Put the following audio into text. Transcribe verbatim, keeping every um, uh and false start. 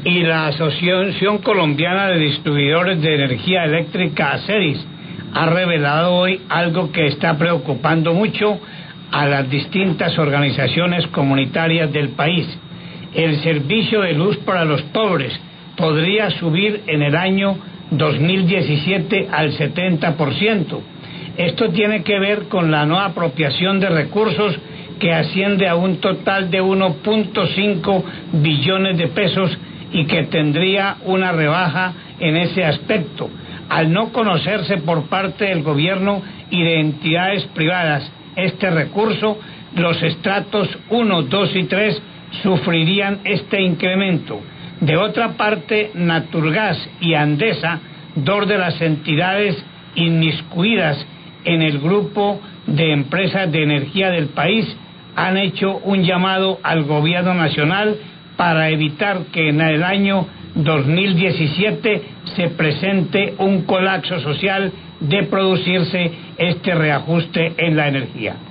Y la Asociación Colombiana de Distribuidores de Energía Eléctrica, ACEDIS, ha revelado hoy algo que está preocupando mucho a las distintas organizaciones comunitarias del país. El servicio de luz para los pobres podría subir en el año dos mil diecisiete al setenta por ciento. Esto tiene que ver con la no apropiación de recursos que asciende a un total de uno punto cinco billones de pesos y que tendría una rebaja en ese aspecto. Al no conocerse por parte del gobierno y de entidades privadas este recurso, los estratos uno, dos y tres sufrirían este incremento. De otra parte, Naturgas y Andesa, dos de las entidades inmiscuidas en el grupo de empresas de energía del país, han hecho un llamado al gobierno nacional para evitar que en el año dos mil diecisiete se presente un colapso social de producirse este reajuste en la energía.